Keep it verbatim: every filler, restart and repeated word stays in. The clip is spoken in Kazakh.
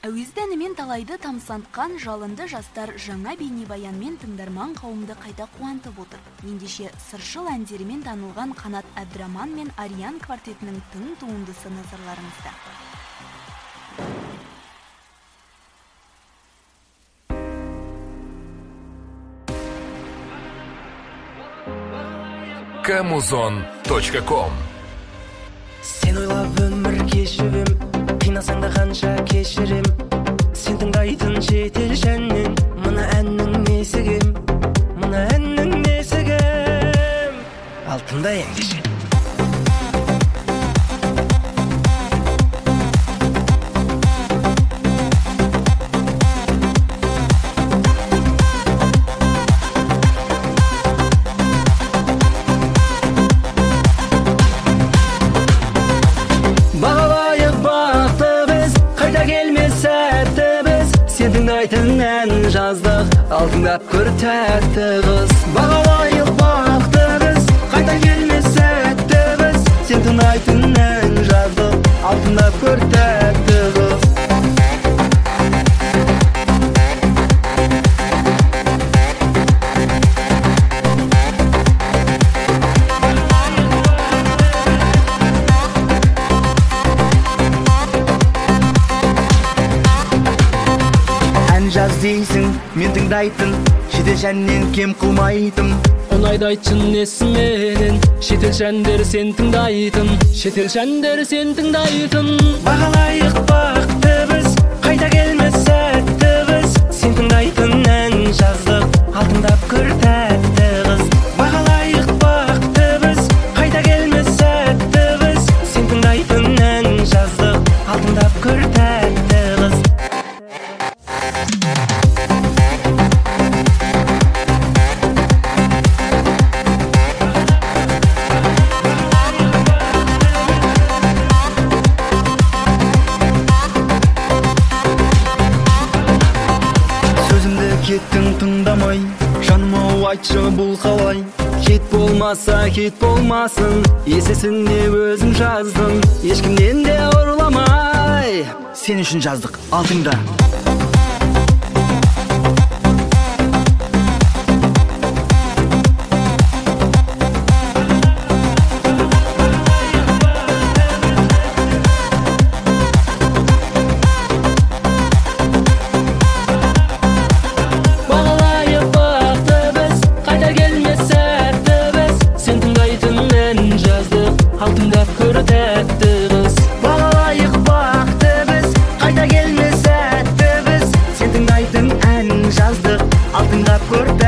Әуезден мен талайды тамсантқан жалынды жастар жаңа бейнебаянмен тыңдарман қауымды қайта қуантып отыр. Ендеше сыршыл әндерімен танылған Қанат Әбдіраман мен Ариан квартетінің тың туындысы назарларыңызда. камузон точка ком. Сен ойлап өмір кешірім, қинасаң да қанша кешірім. Сен тыңдайтын шетел жәннен, мына әннің несігім, мына әннің несігім. Алтында ендеше. Ән жаздық, алтындап көр тәтті қыз. Бағалайық бақты біз, қайта келмес сәтті біз. Сен тыңдайтын ән жаздық, алтындап көр тәтті қыз. Жаз дейсің, мен тыңдайтын, шетел жәннен кем қылмайтын. Ұнайды айтшын несіменен, шетел жәндер сен тыңдайтын, шетел жәндер сен тыңдайтын. Бағалайық бақты біз, қайта келмес сәтті біз. Сен тыңдайтын ән жаздық, алтындап көр тәтті қыз. Бағалайық бақты біз, қайта келмес сәтті біз. Сен тыңдайтын ән жаздық, алтындап көр тәтті қыз. Кеттің тыңдамай, жаным-ау айтшы бұл қалай. Хит болмаса хит болмасын, есесіне өзің жаздың, ешкімнен де ұрламай. Сен үшін жаздық, алтында. Алтындап көр тәтті қыз. Бағалайық бақты біз, қайта келмес сәтті біз. Сен тыңдайтын ән жаздық, алтындап көр